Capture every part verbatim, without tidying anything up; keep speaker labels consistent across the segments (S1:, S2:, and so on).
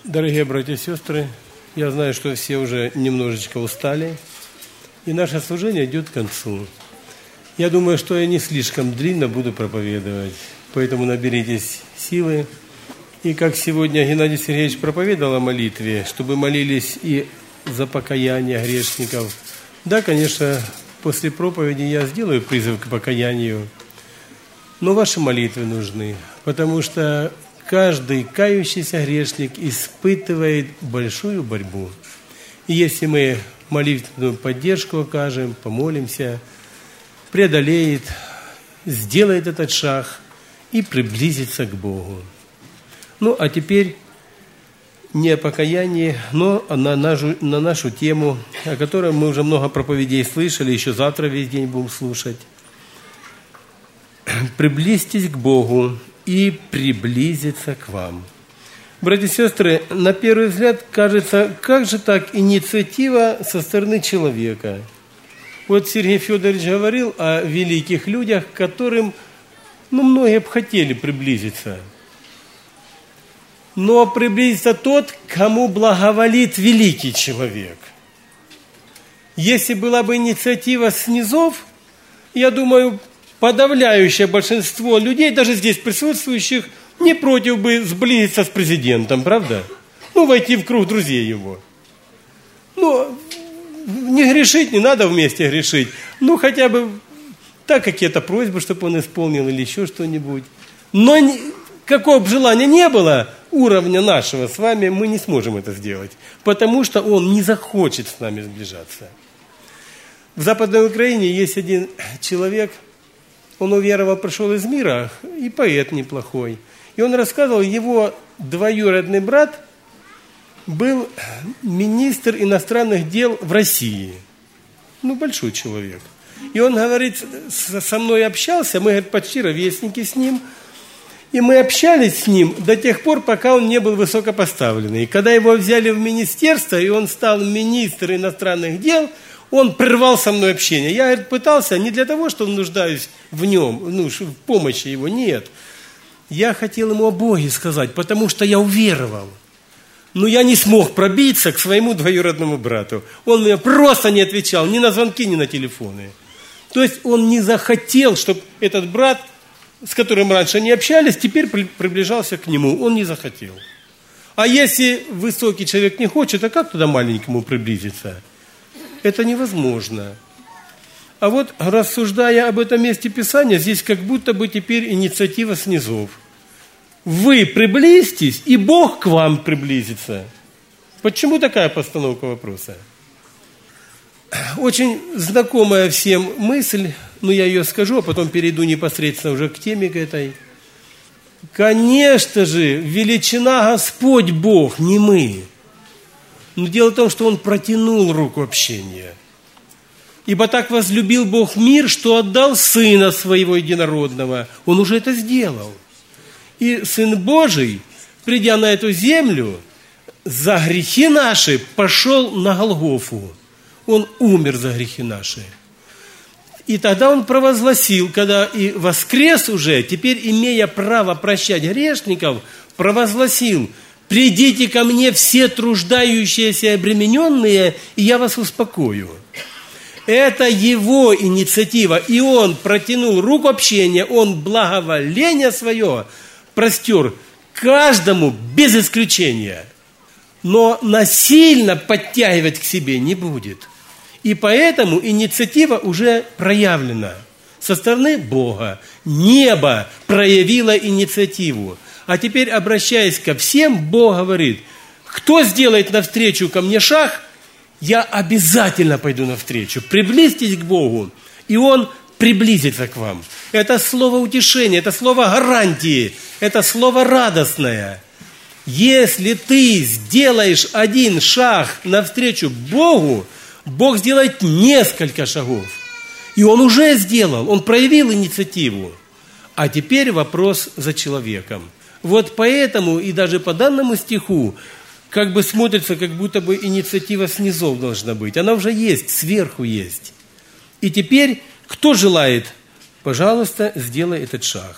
S1: Дорогие братья и сестры, я знаю, что все уже немножечко устали, и наше служение идет к концу. Я думаю, что я не слишком длинно буду проповедовать, поэтому наберитесь силы. И как сегодня Геннадий Сергеевич проповедовал о молитве, чтобы молились и за покаяние грешников. Да, конечно, после проповеди я сделаю призыв к покаянию, но ваши молитвы нужны, потому что каждый кающийся грешник испытывает большую борьбу. И если мы молитвенную поддержку окажем, помолимся, преодолеет, сделает этот шаг и приблизится к Богу. Ну, а теперь не о покаянии, но на нашу, на нашу тему, о которой мы уже много проповедей слышали, еще завтра весь день будем слушать. «Приблизьтесь к Богу и приблизиться к вам». Братья и сестры, на первый взгляд кажется, как же так инициатива со стороны человека? Вот Сергей Федорович говорил о великих людях, к которым, ну, многие бы хотели приблизиться. Но приблизится тот, кому благоволит великий человек. Если была бы инициатива снизов, я думаю, подавляющее большинство людей, даже здесь присутствующих, не против бы сблизиться с президентом, правда? Ну, войти в круг друзей его. Ну, не грешить, не надо вместе грешить. Ну, хотя бы так какие-то просьбы, чтобы он исполнил или еще что-нибудь. Но не, какого бы желания не было, уровня нашего с вами, мы не сможем это сделать. Потому что он не захочет с нами сближаться. В Западной Украине есть один человек, он уверовал, пришел из мира, и поэт неплохой. И он рассказывал, его двоюродный брат был министр иностранных дел в России. Ну, большой человек. И он, говорит, со мной общался, мы, говорит, почти ровесники с ним. И мы общались с ним до тех пор, пока он не был высокопоставленный. И когда его взяли в министерство, и он стал министром иностранных дел, он прервал со мной общение. Я, говорит, пытался не для того, что нуждаюсь в нем, ну, в помощи его, нет. Я хотел ему о Боге сказать, потому что я уверовал. Но я не смог пробиться к своему двоюродному брату. Он мне просто не отвечал ни на звонки, ни на телефоны. То есть он не захотел, чтобы этот брат, с которым раньше не общались, теперь приближался к нему. Он не захотел. А если высокий человек не хочет, а как туда маленькому приблизиться? Это невозможно. А вот, рассуждая об этом месте Писания, здесь как будто бы теперь инициатива снизов. Вы приблизьтесь, и Бог к вам приблизится. Почему такая постановка вопроса? Очень знакомая всем мысль, но я ее скажу, а потом перейду непосредственно уже к теме к этой. Конечно же, величина Господь Бог, не мы. Но дело в том, что Он протянул руку общения. Ибо так возлюбил Бог мир, что отдал Сына Своего Единородного. Он уже это сделал. И Сын Божий, придя на эту землю, за грехи наши пошел на Голгофу. Он умер за грехи наши. И тогда Он провозгласил, когда и воскрес уже, теперь имея право прощать грешников, провозгласил: «Придите ко мне все труждающиеся и обремененные, и я вас успокою». Это Его инициатива, и Он протянул руку общения, Он благоволение свое простер каждому без исключения. Но насильно подтягивать к себе не будет. И поэтому инициатива уже проявлена со стороны Бога. Небо проявило инициативу. А теперь, обращаясь ко всем, Бог говорит: кто сделает навстречу ко мне шаг, я обязательно пойду навстречу. Приблизьтесь к Богу, и Он приблизится к вам. Это слово утешения, это слово гарантии, это слово радостное. Если ты сделаешь один шаг навстречу Богу, Бог сделает несколько шагов. И Он уже сделал, Он проявил инициативу. А теперь вопрос за человеком. Вот поэтому и даже по данному стиху как бы смотрится, как будто бы инициатива снизов должна быть. Она уже есть, сверху есть. И теперь, кто желает, пожалуйста, сделай этот шаг.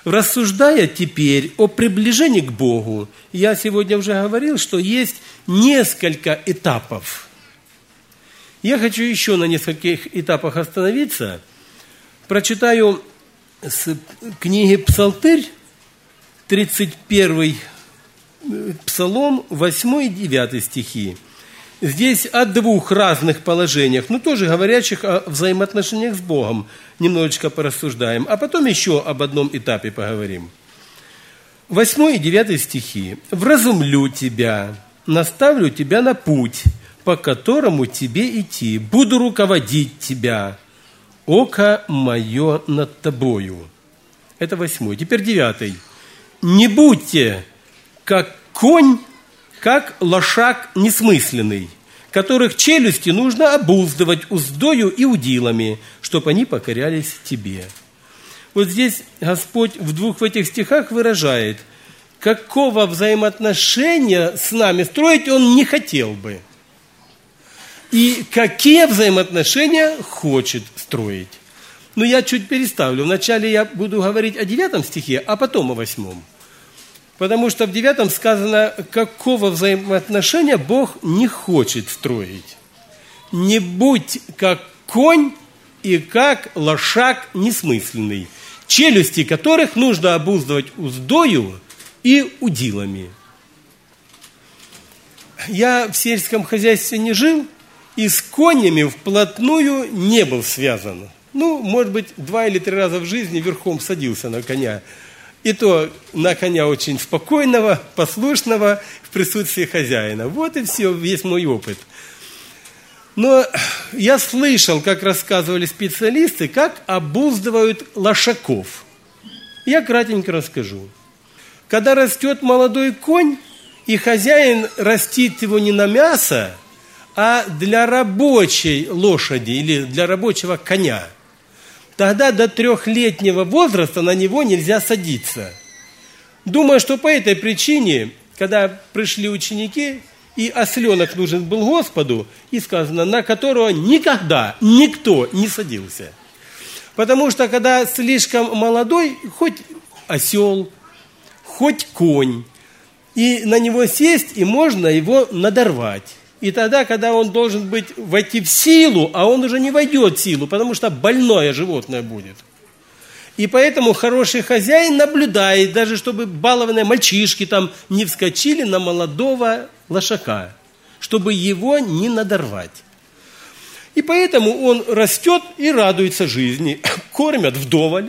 S1: Рассуждая теперь о приближении к Богу, я сегодня уже говорил, что есть несколько этапов. Я хочу еще на нескольких этапах остановиться. Прочитаю с книги «Псалтырь», тридцать первый псалом, восьмой и девятый стихи. Здесь о двух разных положениях, но тоже говорящих о взаимоотношениях с Богом. Немножечко порассуждаем, а потом еще об одном этапе поговорим. Восьмой и девятый стихи. «Вразумлю тебя, наставлю тебя на путь, по которому тебе идти. Буду руководить тебя. Око мое над тобою». Это восьмой. Теперь девятый. «Не будьте, как конь, как лошак несмысленный, которых челюсти нужно обуздывать уздою и удилами, чтобы они покорялись тебе». Вот здесь Господь в двух в этих стихах выражает, какого взаимоотношения с нами строить Он не хотел бы. И какие взаимоотношения хочет строить. Но я чуть переставлю. Вначале я буду говорить о девятом стихе, а потом о восьмом. Потому что в девятом сказано, какого взаимоотношения Бог не хочет строить. «Не будь как конь и как лошак несмысленный, челюсти которых нужно обуздывать уздою и удилами». Я в сельском хозяйстве не жил, и с конями вплотную не был связан. Ну, может быть, два или три раза в жизни верхом садился на коня. И то на коня очень спокойного, послушного, в присутствии хозяина. Вот и все, весь мой опыт. Но я слышал, как рассказывали специалисты, как обуздывают лошаков. Я кратенько расскажу. Когда растет молодой конь, и хозяин растит его не на мясо, а для рабочей лошади или для рабочего коня, тогда до трехлетнего возраста на него нельзя садиться. Думаю, что по этой причине, когда пришли ученики, и осленок нужен был Господу, и сказано, на которого никогда никто не садился. Потому что, когда слишком молодой, хоть осел, хоть конь, и на него сесть, и можно его надорвать. И тогда, когда он должен быть, войти в силу, а он уже не войдет в силу, потому что больное животное будет. И поэтому хороший хозяин наблюдает, даже чтобы балованные мальчишки там не вскочили на молодого лошака, чтобы его не надорвать. И поэтому он растет и радуется жизни. Кормят вдоволь,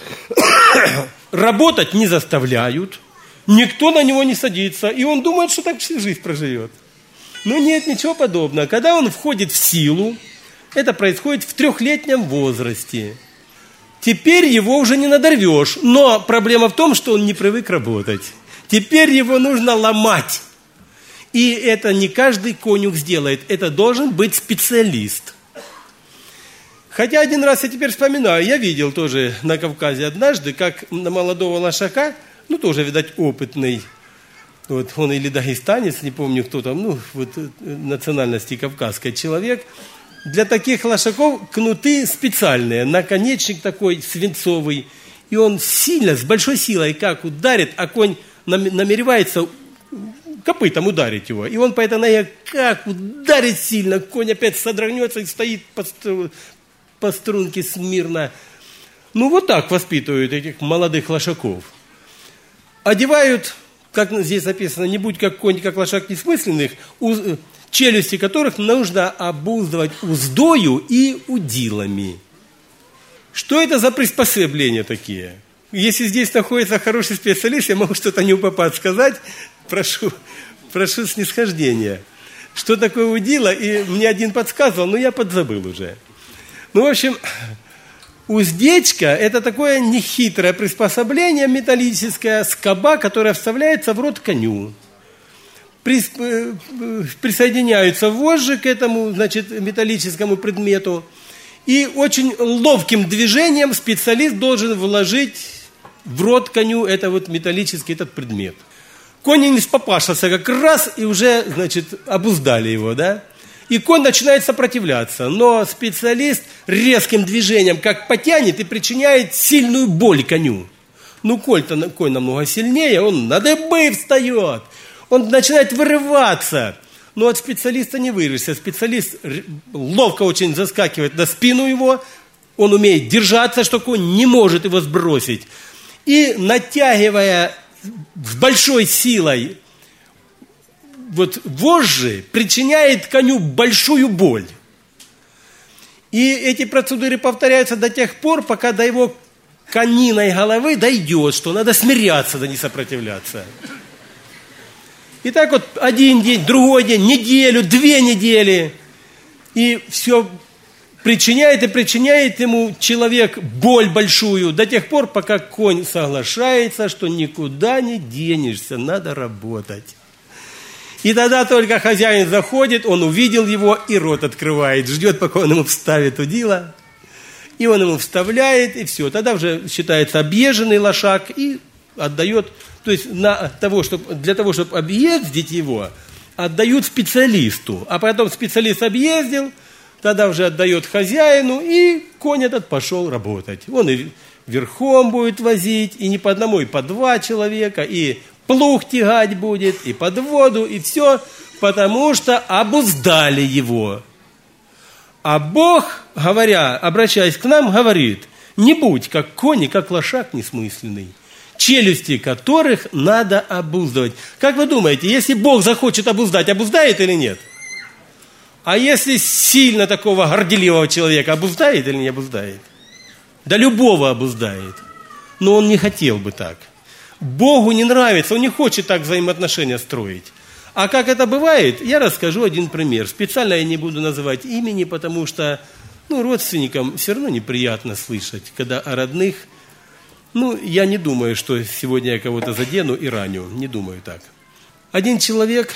S1: работать не заставляют, никто на него не садится, и он думает, что так всю жизнь проживет. Но нет, ничего подобного. Когда он входит в силу, это происходит в трехлетнем возрасте. Теперь его уже не надорвешь. Но проблема в том, что он не привык работать. Теперь его нужно ломать. И это не каждый конюх сделает. Это должен быть специалист. Хотя один раз я теперь вспоминаю, я видел тоже на Кавказе однажды, как на молодого лошака, ну тоже, видать, опытный, вот он или дагестанец, не помню кто там, ну, вот национальности кавказской человек. Для таких лошаков кнуты специальные, наконечник такой свинцовый. И он сильно, с большой силой как ударит, а конь намеревается копытом ударить его. И он по этой ноге как ударит сильно, конь опять содрогнется и стоит по, стру, по струнке смирно. Ну, вот так воспитывают этих молодых лошаков. Одевают, как здесь написано, не будь как конь, как лошак несмысленных, челюсти которых нужно обуздывать уздою и удилами. Что это за приспособления такие? Если здесь находится хороший специалист, я могу что-то не упопад сказать, прошу, прошу снисхождения. Что такое удило, и мне один подсказывал, но я подзабыл уже. Ну, в общем, уздечка – это такое нехитрое приспособление металлическое, скоба, которая вставляется в рот коню. Присоединяются вожжи к этому, значит, металлическому предмету. И очень ловким движением специалист должен вложить в рот коню это вот металлический этот предмет. Конь не спопашился как раз, и уже, значит, обуздали его, да? И конь начинает сопротивляться, но специалист резким движением как потянет и причиняет сильную боль коню. Ну, конь-то, конь намного сильнее, он на дыбы встает, он начинает вырываться. Но от специалиста не вырвешься. Специалист ловко очень заскакивает на спину его, он умеет держаться, что конь не может его сбросить. И, натягивая с большой силой вот вожжи, причиняет коню большую боль. И эти процедуры повторяются до тех пор, пока до его кониной головы дойдет, что надо смиряться, да не сопротивляться. И так вот один день, другой день, неделю, две недели. И все причиняет и причиняет ему человек боль большую до тех пор, пока конь соглашается, что никуда не денешься, надо работать. И тогда только хозяин заходит, он увидел его и рот открывает, ждет, пока он ему вставит удила. И он ему вставляет, и все. Тогда уже считается объезженный лошак и отдает, то есть на того, чтобы, для того, чтобы объездить его, отдают специалисту. А потом специалист объездил, тогда уже отдает хозяину, и конь этот пошел работать. Он и верхом будет возить, и не по одному, и по два человека, и плуг тягать будет, и под воду, и все, потому что обуздали его. А Бог, говоря, обращаясь к нам, говорит: не будь как конь и как лошак несмысленный, челюсти которых надо обуздывать. Как вы думаете, если Бог захочет обуздать, обуздает или нет? А если сильно такого горделивого человека, обуздает или не обуздает? Да любого обуздает. Но он не хотел бы так. Богу не нравится, он не хочет так взаимоотношения строить. А как это бывает, я расскажу один пример. Специально я не буду называть имени, потому что ну, родственникам все равно неприятно слышать, когда о родных. Ну, я не думаю, что сегодня я кого-то задену и раню. Не думаю так. Один человек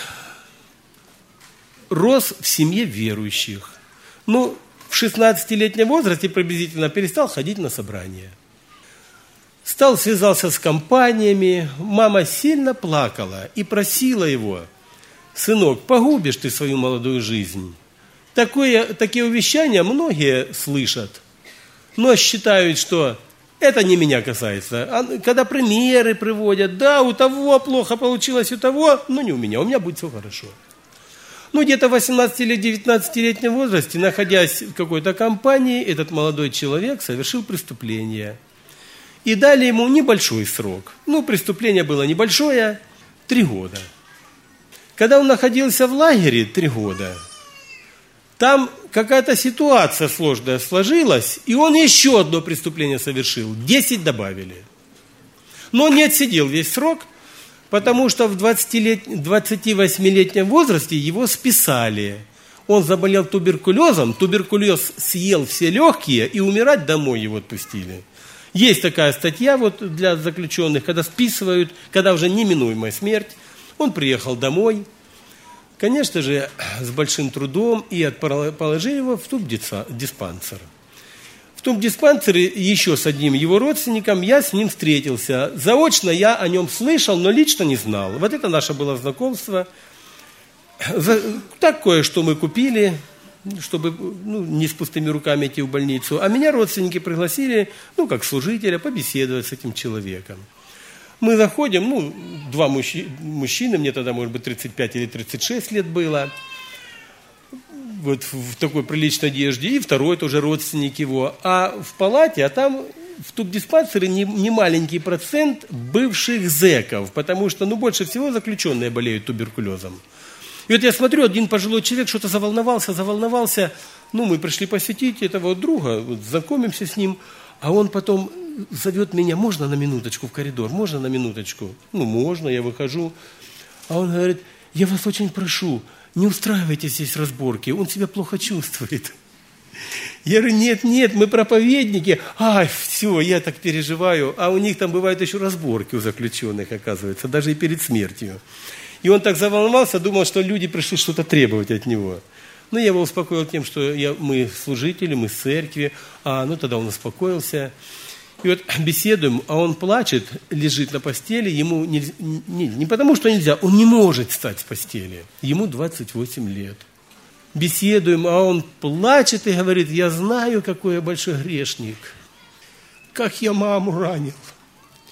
S1: рос в семье верующих. Ну, в шестнадцатилетнем возрасте приблизительно перестал ходить на собрания. Стал, связался с компаниями. Мама сильно плакала и просила его: сынок, погубишь ты свою молодую жизнь. Такое, такие увещания многие слышат, но считают, что это не меня касается. А когда примеры приводят, да, у того плохо получилось, у того, но не у меня, у меня будет все хорошо. Ну, где-то в восемнадцати- или девятнадцатилетнем возрасте, находясь в какой-то компании, этот молодой человек совершил преступление. И дали ему небольшой срок. Ну, преступление было небольшое, три года. Когда он находился в лагере три года, там какая-то ситуация сложная сложилась, и он еще одно преступление совершил, десять добавили. Но он не отсидел весь срок, потому что в двадцативосьмилетнем возрасте его списали. Он заболел туберкулезом, туберкулез съел все легкие, и умирать домой его отпустили. Есть такая статья вот для заключенных, когда списывают, когда уже неминуемая смерть. Он приехал домой, конечно же, с большим трудом, и положили его в тубдиспансер. В тубдиспансере еще с одним его родственником я с ним встретился. Заочно я о нем слышал, но лично не знал. Вот это наше было знакомство. Так кое-что мы купили, чтобы ну, не с пустыми руками идти в больницу. А меня родственники пригласили, ну, как служителя, побеседовать с этим человеком. Мы заходим, ну, два мужчи, мужчины, мне тогда, может быть, тридцать пять или тридцать шесть лет было, вот в такой приличной одежде, и второй тоже родственник его. А в палате, а там в тубдиспансере не, не маленький процент бывших зэков, потому что, ну, больше всего заключенные болеют туберкулезом. И вот я смотрю, один пожилой человек что-то заволновался, заволновался. Ну, мы пришли посетить этого друга, вот, знакомимся с ним, а он потом зовет меня: можно на минуточку в коридор, можно на минуточку? Ну, можно, я выхожу. А он говорит: я вас очень прошу, не устраивайте здесь разборки, он себя плохо чувствует. Я говорю: нет, нет, мы проповедники. Ай, все, я так переживаю. А у них там бывают еще разборки у заключенных, оказывается, даже и перед смертью. И он так заволновался, думал, что люди пришли что-то требовать от него. Но я его успокоил тем, что я, мы служители, мы с церкви. А, ну, тогда он успокоился. И вот беседуем, а он плачет, лежит на постели. Ему не, не, не потому, что нельзя, он не может встать с постели. Ему двадцать восемь лет. Беседуем, а он плачет и говорит: я знаю, какой я большой грешник. Как я маму ранил.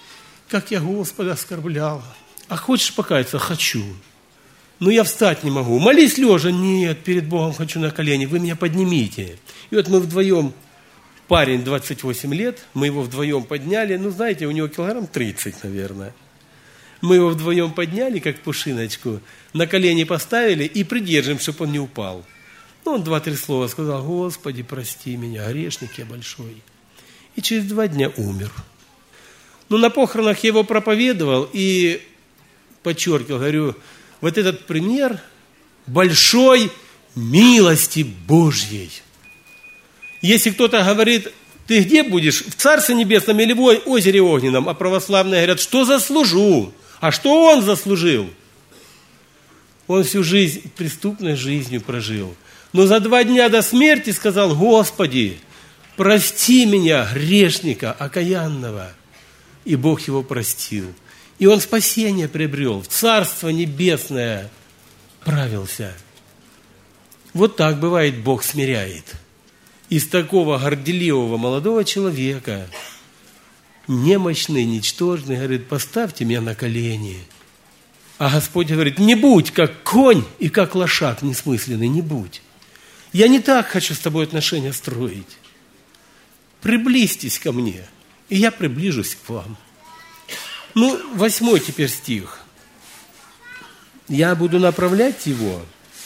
S1: как я Господа оскорбляла. А хочешь покаяться? Хочу. Но я встать не могу. Молись лежа. Нет, перед Богом хочу на колени. Вы меня поднимите. И вот мы вдвоем, парень двадцать восемь лет, мы его вдвоем подняли. Ну, знаете, у него килограмм тридцать, наверное. Мы его вдвоем подняли, как пушиночку, на колени поставили и придержим, чтобы он не упал. Ну, он два-три слова сказал: Господи, прости меня, грешник я большой. И через два дня умер. Ну, на похоронах я его проповедовал и подчеркивал, говорю, вот этот пример большой милости Божьей. Если кто-то говорит, ты где будешь, в Царстве Небесном или в озере Огненном, а православные говорят, что заслужу? А что он заслужил? Он всю жизнь преступной жизнью прожил. Но за два дня до смерти сказал: Господи, прости меня, грешника, окаянного. И Бог его простил. И он спасение приобрел, в Царство Небесное правился. Вот так бывает, Бог смиряет. Из такого горделивого молодого человека, немощный, ничтожный, говорит: поставьте меня на колени. А Господь говорит: не будь как конь и как лошак несмысленный, не будь. Я не так хочу с тобой отношения строить. Приблизьтесь ко мне, и я приближусь к вам. Ну, восьмой теперь стих. Я буду направлять его.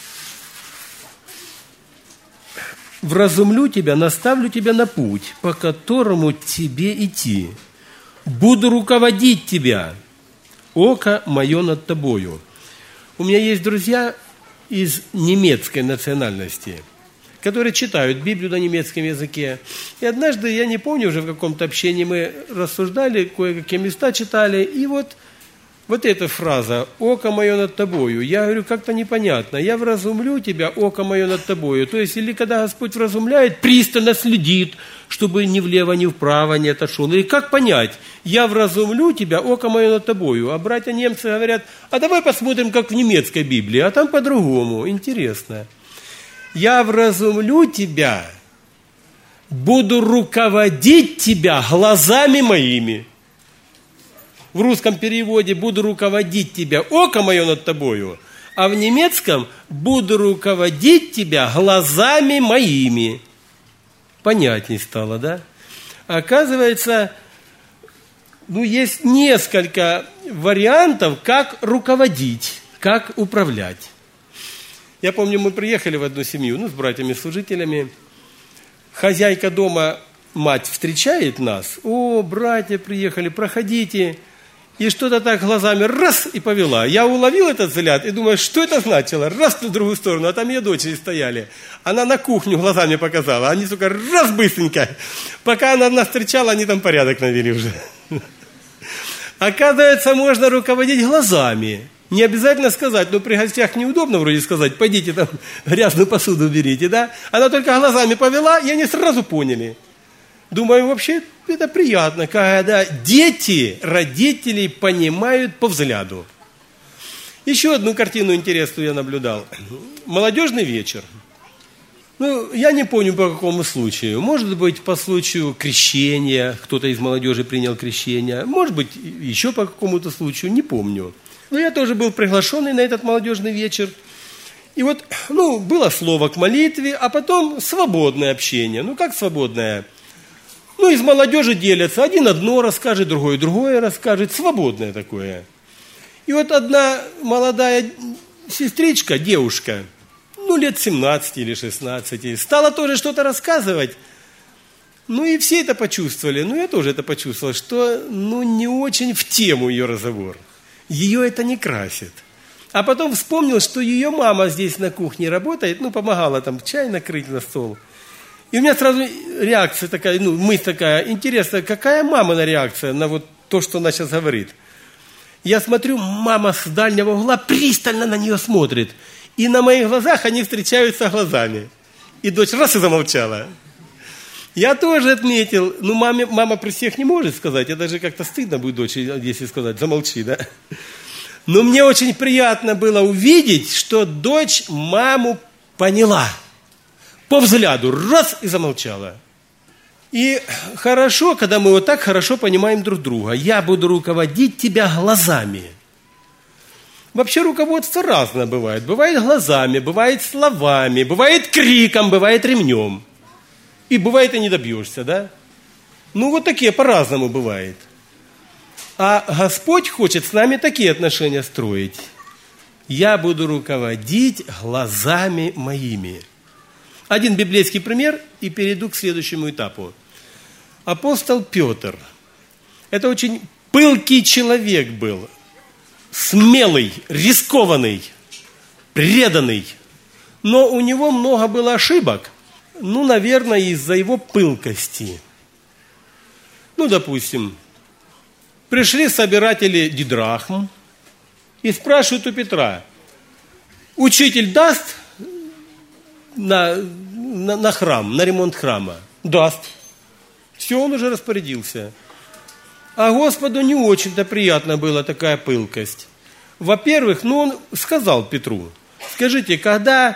S1: Вразумлю тебя, наставлю тебя на путь, по которому тебе идти. Буду руководить тебя. Око мое над тобою. У меня есть друзья из немецкой национальности, которые читают Библию на немецком языке. И однажды, я не помню, уже в каком-то общении мы рассуждали, кое-какие места читали, и вот, вот эта фраза «Око мое над тобою». Я говорю, как-то непонятно. «Я вразумлю тебя, око мое над тобою». То есть, или когда Господь вразумляет, пристально следит, чтобы ни влево, ни вправо не отошел. Или как понять? «Я вразумлю тебя, око мое над тобою». А братья немцы говорят: а давай посмотрим, как в немецкой Библии, а там по-другому. Интересно. «Я вразумлю тебя, буду руководить тебя глазами моими». В русском переводе «буду руководить тебя, око мое над тобою», а в немецком «буду руководить тебя глазами моими». Понятней стало, да? Оказывается, ну, есть несколько вариантов, как руководить, как управлять. Я помню, мы приехали в одну семью, ну, с братьями-служителями. Хозяйка дома, мать, встречает нас. О, братья приехали, проходите. И что-то так глазами раз и повела. Я уловил этот взгляд и думаю, что это значило? Раз в другую сторону, а там ее дочери стояли. Она на кухню глазами показала. Они, сука, раз быстренько. Пока она нас встречала, они там порядок навели уже. Оказывается, можно руководить глазами. Не обязательно сказать, но при гостях неудобно вроде сказать, пойдите там грязную посуду берите, да? Она только глазами повела, и они сразу поняли. Думаю, вообще это приятно, когда дети родителей понимают по взгляду. Еще одну картину интересную я наблюдал. Молодежный вечер. Ну, я не помню по какому случаю. Может быть, по случаю крещения, кто-то из молодежи принял крещение. Может быть, еще по какому-то случаю, не помню. Но я тоже был приглашенный на этот молодежный вечер. И вот, ну, было слово к молитве, а потом свободное общение. Ну, как свободное? Ну, из молодежи делятся. Один одно расскажет, другой другое расскажет. Свободное такое. И вот одна молодая сестричка, девушка, ну, лет семнадцати или шестнадцати, стала тоже что-то рассказывать. Ну, и все это почувствовали. Ну, я тоже это почувствовал, что, ну, не очень в тему ее разговор. Ее это не красит. А потом вспомнил, что ее мама здесь на кухне работает, ну, помогала там чай накрыть на стол. И у меня сразу реакция такая, ну, мысль такая, интересно, какая мамина реакция на вот то, что она сейчас говорит. Я смотрю, мама с дальнего угла пристально на нее смотрит. И на моих глазах они встречаются глазами. И дочь раз и замолчала. Я тоже отметил, ну, маме, мама при всех не может сказать, это же как-то стыдно будет дочери, если сказать, замолчи, да? Но мне очень приятно было увидеть, что дочь маму поняла. По взгляду, раз и замолчала. И хорошо, когда мы вот так хорошо понимаем друг друга. Я буду руководить тебя глазами. Вообще руководство разное бывает. Бывает глазами, бывает словами, бывает криком, бывает ремнем. И бывает и не добьешься, да? Ну вот такие по-разному бывает. А Господь хочет с нами такие отношения строить. Я буду руководить глазами моими. Один библейский пример и перейду к следующему этапу. Апостол Петр. Это очень пылкий человек был. Смелый, рискованный, преданный. Но у него много было ошибок. Ну, наверное, из-за его пылкости. Ну, допустим, пришли собиратели дидрахм и спрашивают у Петра: учитель даст на, на, на храм, на ремонт храма? Даст. Все, он уже распорядился. А Господу не очень-то приятно была такая пылкость. Во-первых, ну он сказал Петру: скажите, когда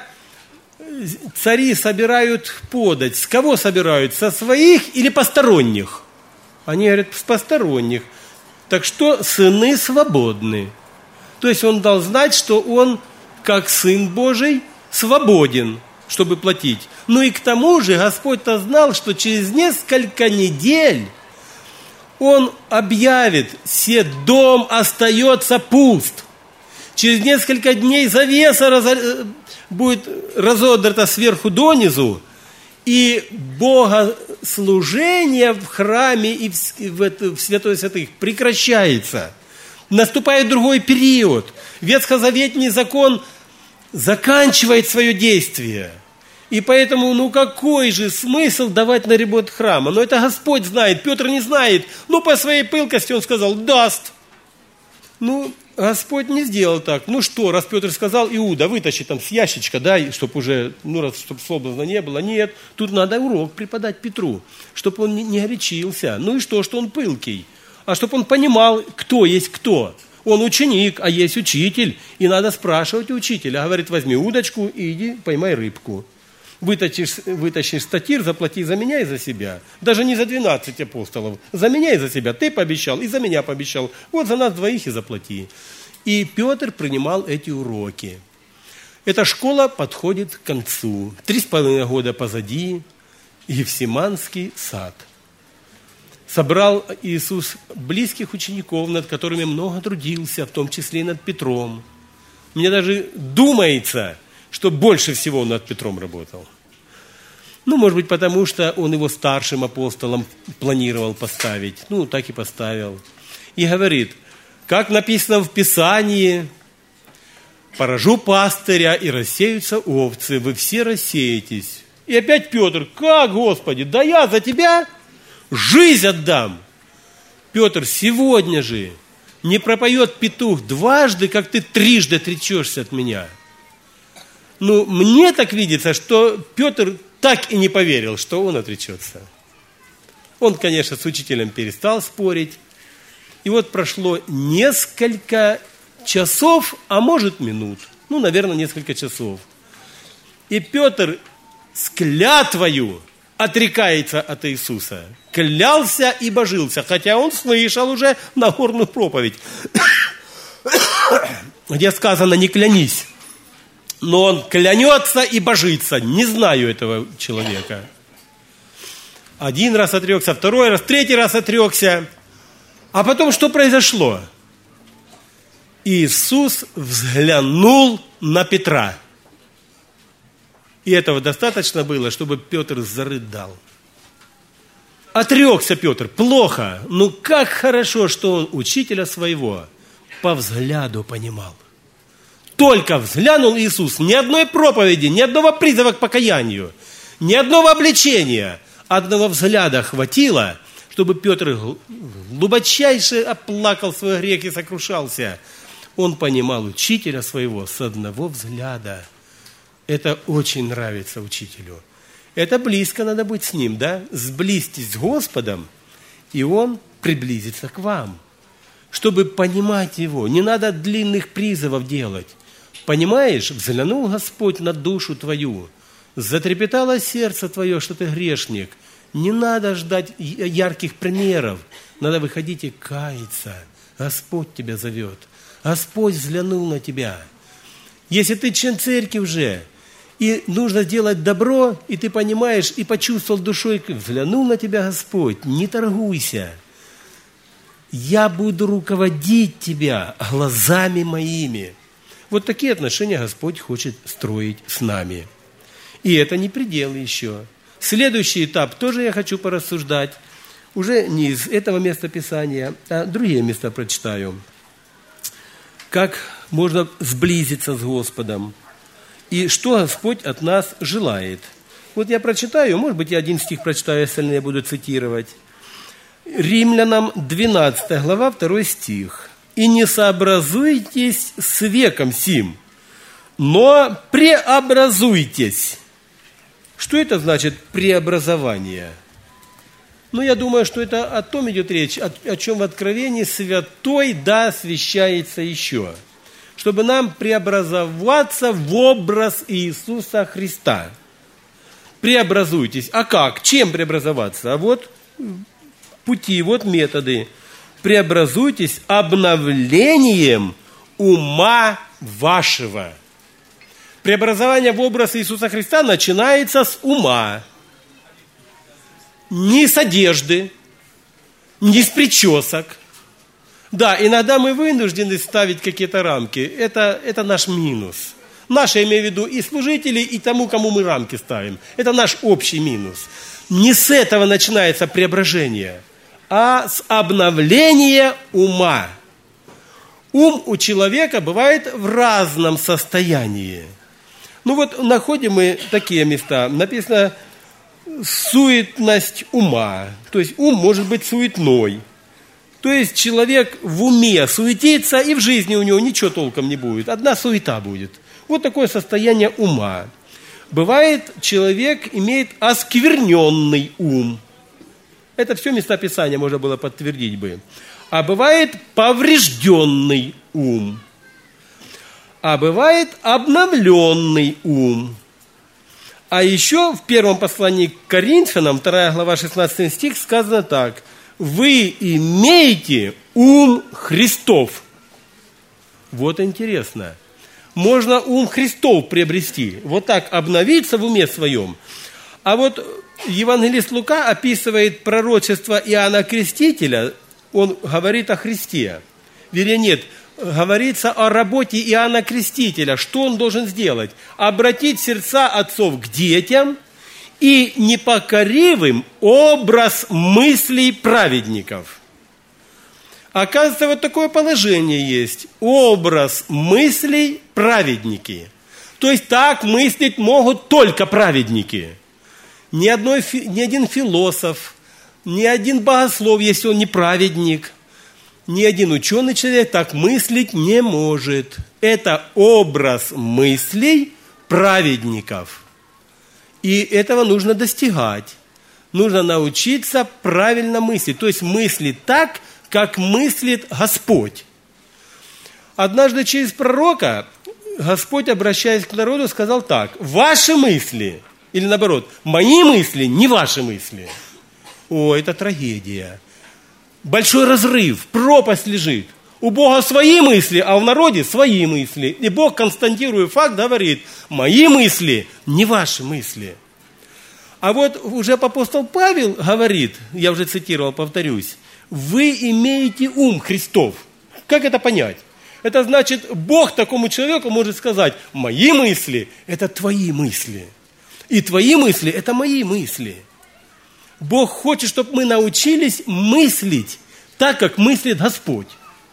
S1: цари собирают подать, с кого собирают? Со своих или посторонних? Они говорят: с посторонних. Так что сыны свободны. То есть он дал знать, что он, как Сын Божий, свободен, чтобы платить. Ну и к тому же Господь-то знал, что через несколько недель Он объявит: «Се дом остается пуст». Через несколько дней завеса разо... будет разодрата сверху донизу, и богослужение в храме и в, в, в святой святых прекращается. Наступает другой период. Ветхозаветный закон заканчивает свое действие. И поэтому, ну какой же смысл давать на ремонт храма? Но это Господь знает, Петр не знает. Ну по своей пылкости он сказал: даст. Ну, Господь не сделал так. Ну что, раз Петр сказал: Иуда, вытащи там с ящичка, да, чтобы уже, ну раз, чтобы соблазна не было. Нет, тут надо урок преподать Петру, чтобы он не, не горячился. Ну и что, что он пылкий? А чтобы он понимал, кто есть кто. Он ученик, а есть учитель. И надо спрашивать у учителя. Говорит: возьми удочку и иди поймай рыбку. Вытащишь, вытащишь статир, заплати за меня и за себя. Даже не за двенадцать апостолов. За меня и за себя. Ты пообещал, и за меня пообещал. Вот за нас двоих и заплати. И Петр принимал эти уроки. Эта школа подходит к концу. Три с половиной года позади. Гефсиманский сад. Собрал Иисус близких учеников, над которыми много трудился, в том числе и над Петром. Мне даже думается, что больше всего он над Петром работал. Ну, может быть, потому что он его старшим апостолом планировал поставить. Ну, так и поставил. И говорит: как написано в Писании: поражу пастыря, и рассеются овцы, вы все рассеетесь. И опять Петр: как, Господи, да я за тебя жизнь отдам. Петр: сегодня же не пропоет петух дважды, как ты трижды отречешься от меня. Ну, мне так видится, что Петр так и не поверил, что он отречется. Он, конечно, с учителем перестал спорить. И вот прошло несколько часов, а может минут. Ну, наверное, несколько часов. И Петр с клятвою отрекается от Иисуса. Клялся и божился, хотя он слышал уже Нагорную проповедь, где сказано: не клянись. Но он клянется и божится. Не знаю этого человека. Один раз отрекся, второй раз, третий раз отрекся. А потом что произошло? Иисус взглянул на Петра. И этого достаточно было, чтобы Петр зарыдал. Отрекся Петр. Плохо. Ну как хорошо, что он учителя своего по взгляду понимал. Только взглянул Иисус, ни одной проповеди, ни одного призыва к покаянию, ни одного обличения, одного взгляда хватило, чтобы Петр глубочайше оплакал свой грех и сокрушался. Он понимал учителя своего с одного взгляда. Это очень нравится учителю. Это близко надо быть с ним, да? Сблизьтесь с Господом, и Он приблизится к вам. Чтобы понимать Его, не надо длинных призывов делать. Понимаешь, взглянул Господь на душу твою, затрепетало сердце твое, что ты грешник. Не надо ждать ярких примеров. Надо выходить и каяться. Господь тебя зовет. Господь взглянул на тебя. Если ты член церкви уже, и нужно делать добро, и ты понимаешь, и почувствовал душой, взглянул на тебя Господь, не торгуйся. Я буду руководить тебя глазами моими. Вот такие отношения Господь хочет строить с нами. И это не предел еще. Следующий этап тоже я хочу порассуждать. Уже не из этого места Писания, а другие места прочитаю. Как можно сблизиться с Господом. И что Господь от нас желает. Вот я прочитаю, может быть, я один стих прочитаю, остальные буду цитировать. Римлянам двенадцатая глава, второй стих. «И не сообразуйтесь с веком сим, но преобразуйтесь». Что это значит преобразование? Ну, я думаю, что это о том идет речь, о, о чем в Откровении святой да освящается еще. Чтобы нам преобразоваться в образ Иисуса Христа. Преобразуйтесь. А как? Чем преобразоваться? А вот пути, вот методы. Преобразуйтесь обновлением ума вашего. Преобразование в образ Иисуса Христа начинается с ума. Не с одежды, не с причесок. Да, иногда мы вынуждены ставить какие-то рамки. Это, это наш минус. Наш, я имею в виду, и служителей, и тому, кому мы рамки ставим. Это наш общий минус. Не с этого начинается преображение, а с обновления ума. Ум у человека бывает в разном состоянии. Ну вот находим мы такие места. Написано суетность ума. То есть ум может быть суетной. То есть человек в уме суетится, и в жизни у него ничего толком не будет. Одна суета будет. Вот такое состояние ума. Бывает, человек имеет оскверненный ум. Это все места Писания можно было подтвердить бы. А бывает поврежденный ум. А бывает обновленный ум. А еще в первом послании к Коринфянам, вторая глава, шестнадцатый стих, сказано так. Вы имеете ум Христов. Вот интересно. Можно ум Христов приобрести. Вот так обновиться в уме своем. А вот евангелист Лука описывает пророчество Иоанна Крестителя. Он говорит о Христе. Вернее, нет, говорится о работе Иоанна Крестителя. Что он должен сделать? Обратить сердца отцов к детям и непокоривым образ мыслей праведников. Оказывается, вот такое положение есть. Образ мыслей праведники. То есть так мыслить могут только праведники. Ни, одной, ни один философ, ни один богослов, если он не праведник, ни один ученый человек так мыслить не может. Это образ мыслей праведников. И этого нужно достигать. Нужно научиться правильно мыслить. То есть мыслить так, как мыслит Господь. Однажды через пророка Господь, обращаясь к народу, сказал так. Ваши мысли, или наоборот, мои мысли, не ваши мысли. О, это трагедия. Большой разрыв, пропасть лежит. У Бога свои мысли, а в народе свои мысли. И Бог, констатируя факт, говорит, мои мысли, не ваши мысли. А вот уже апостол Павел говорит, я уже цитировал, повторюсь, вы имеете ум Христов. Как это понять? Это значит, Бог такому человеку может сказать, мои мысли – это твои мысли. И твои мысли – это мои мысли. Бог хочет, чтобы мы научились мыслить так, как мыслит Господь.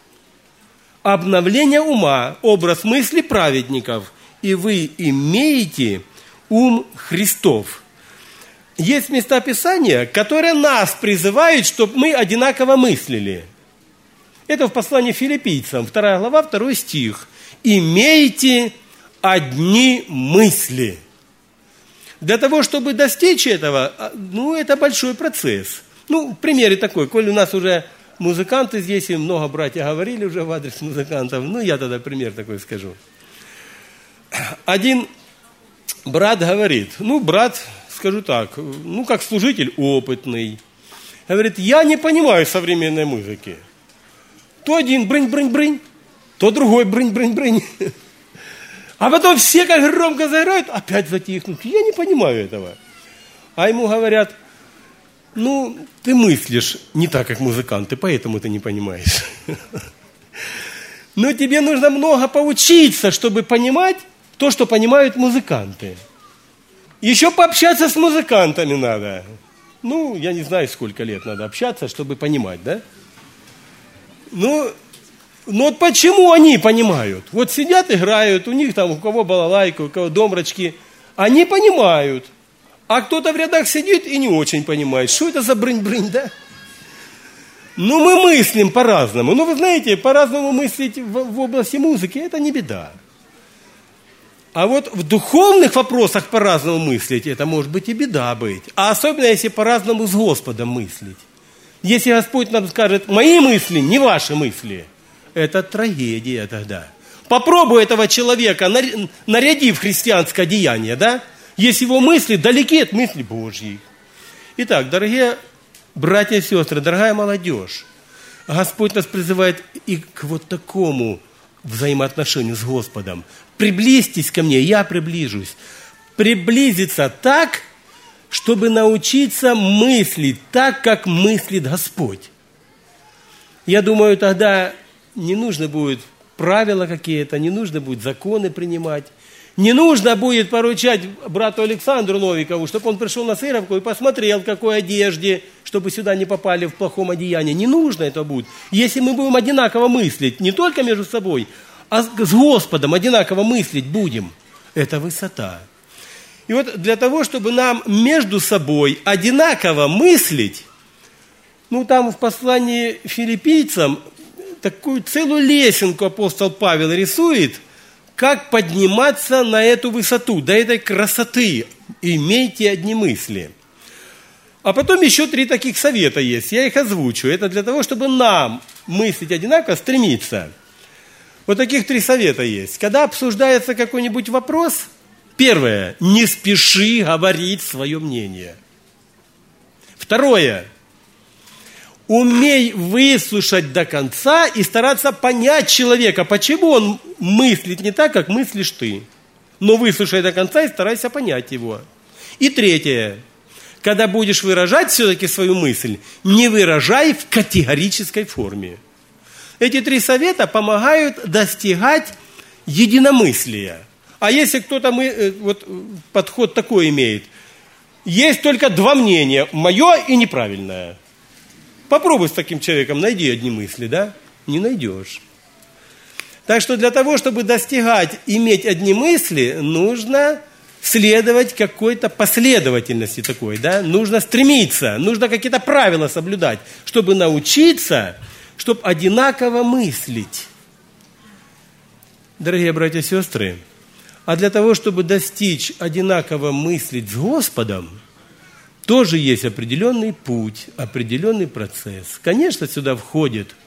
S1: Обновление ума, образ мысли праведников, и вы имеете ум Христов. Есть места Писания, которые нас призывают, чтобы мы одинаково мыслили. Это в послании филиппийцам, вторая глава, второй стих. «Имейте одни мысли». Для того, чтобы достичь этого, ну, это большой процесс. Ну, пример такой, коль у нас уже музыканты здесь, и много братья говорили уже в адрес музыкантов, ну, я тогда пример такой скажу. Один брат говорит, ну, брат скажу так, ну, как служитель опытный, говорит, я не понимаю современной музыки. То один брынь-брынь-брынь, то другой брынь-брынь-брынь. А потом все как громко заиграют, опять затихнут. Я не понимаю этого. А ему говорят, ну, ты мыслишь не так, как музыканты, поэтому ты не понимаешь. Но тебе нужно много поучиться, чтобы понимать то, что понимают музыканты. Еще пообщаться с музыкантами надо. Ну, я не знаю, сколько лет надо общаться, чтобы понимать, да? Ну, но вот почему они понимают? Вот сидят, играют, у них там, у кого балалайка, у кого домрачки. Они понимают. А кто-то в рядах сидит и не очень понимает. Что это за брынь-брынь, да? Ну, мы мыслим по-разному. Ну, вы знаете, по-разному мыслить в, в области музыки – это не беда. А вот в духовных вопросах по-разному мыслить – это может быть и беда быть. А особенно, если по-разному с Господом мыслить. Если Господь нам скажет, мои мысли, не ваши мысли, это трагедия тогда. Попробуй этого человека, наряди в христианское одеяние, да? Если его мысли далеки от мысли Божьей. Итак, дорогие братья и сестры, дорогая молодежь, Господь нас призывает и к вот такому взаимоотношению с Господом. Приблизьтесь ко мне, я приближусь. Приблизиться так, чтобы научиться мыслить так, как мыслит Господь. Я думаю, тогда не нужно будет правила какие-то, не нужно будет законы принимать. Не нужно будет поручать брату Александру Новикову, чтобы он пришел на Сыровку и посмотрел, в какой одежде, чтобы сюда не попали в плохом одеянии. Не нужно это будет. Если мы будем одинаково мыслить, не только между собой, а с Господом одинаково мыслить будем, это высота. И вот для того, чтобы нам между собой одинаково мыслить, ну там в послании филиппийцам такую целую лесенку апостол Павел рисует, как подниматься на эту высоту, до этой красоты. Имейте одни мысли. А потом еще три таких совета есть, я их озвучу. Это для того, чтобы нам мыслить одинаково, стремиться. Вот таких три совета есть. Когда обсуждается какой-нибудь вопрос, первое, не спеши говорить свое мнение. Второе, умей выслушать до конца и стараться понять человека, почему он мыслит не так, как мыслишь ты. Но выслушай до конца и старайся понять его. И третье, когда будешь выражать все-таки свою мысль, не выражай в категорической форме. Эти три совета помогают достигать единомыслия. А если кто-то мы, вот, подход такой имеет, есть только два мнения, мое и неправильное. Попробуй с таким человеком, найди одни мысли, да? Не найдешь. Так что для того, чтобы достигать, иметь одни мысли, нужно следовать какой-то последовательности такой, да? Нужно стремиться, нужно какие-то правила соблюдать, чтобы научиться, чтобы одинаково мыслить. Дорогие братья и сестры, а для того, чтобы достичь одинаково мыслить с Господом, тоже есть определенный путь, определенный процесс. Конечно, сюда входит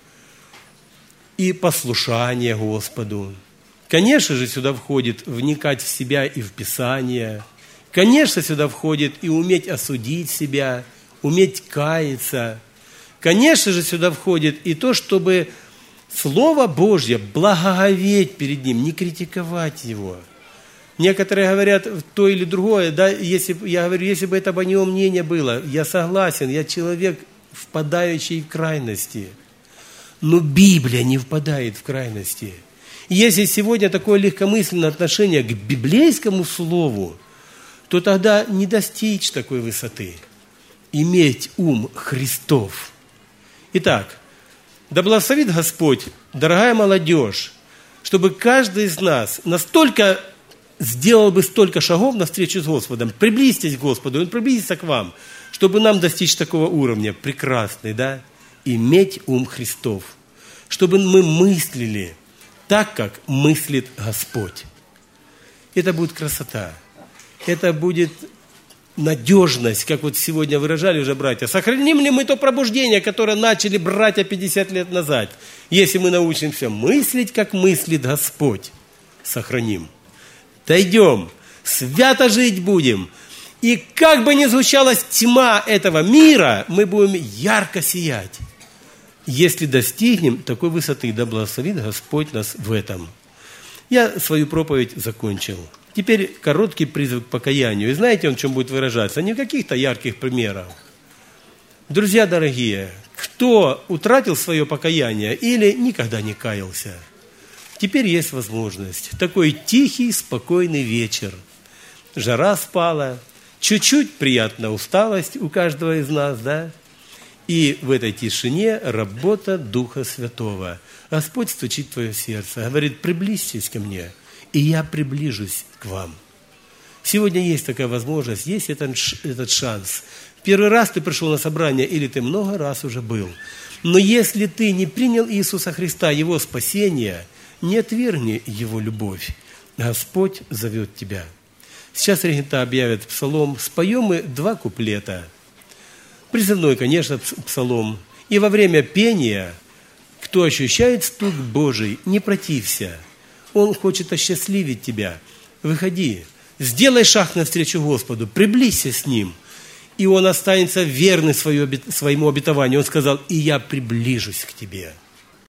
S1: и послушание Господу. Конечно же, сюда входит вникать в себя и в Писание. Конечно, сюда входит и уметь осудить себя, уметь каяться. Конечно же, сюда входит и то, чтобы Слово Божье благоговеть перед Ним, не критиковать Его. Некоторые говорят то или другое, да, если, я говорю, если бы это мое мнение было, я согласен, я человек, впадающий в крайности. Но Библия не впадает в крайности. И если сегодня такое легкомысленное отношение к библейскому слову, то тогда не достичь такой высоты. Иметь ум Христов. Итак, да благословит Господь, дорогая молодежь, чтобы каждый из нас настолько сделал бы столько шагов навстречу с Господом. Приблизьтесь к Господу, Он приблизится к вам, чтобы нам достичь такого уровня прекрасный, да? Иметь ум Христов. Чтобы мы мыслили так, как мыслит Господь. Это будет красота. Это будет надежность, как вот сегодня выражали уже братья. Сохраним ли мы то пробуждение, которое начали братья пятьдесят лет назад? Если мы научимся мыслить, как мыслит Господь, сохраним. Дойдем, свято жить будем, И как бы ни звучалась тьма этого мира, мы будем ярко сиять, если достигнем такой высоты. Да благословит Господь нас в этом. Я свою проповедь закончил. Теперь короткий призыв к покаянию. И знаете, он в чем будет выражаться? Не в каких-то ярких примерах. Друзья дорогие, кто утратил свое покаяние или никогда не каялся, теперь есть возможность. Такой тихий, спокойный вечер. Жара спала, чуть-чуть приятная усталость у каждого из нас, да? И в этой тишине работа Духа Святого. Господь стучит в твое сердце, говорит: приблизьтесь ко мне, и я приближусь к вам. Сегодня есть такая возможность, есть этот, этот шанс. Первый раз ты пришел на собрание, или ты много раз уже был. Но если ты не принял Иисуса Христа, Его спасение, не отвергни Его любовь. Господь зовет тебя. Сейчас регента объявят псалом. Споем мы два куплета. Призывной, конечно, псалом. И во время пения, кто ощущает стук Божий, не протився. Он хочет осчастливить тебя. Выходи, сделай шаг навстречу Господу, приблизься с Ним, и Он останется верный своему обетованию. Он сказал: и я приближусь к тебе.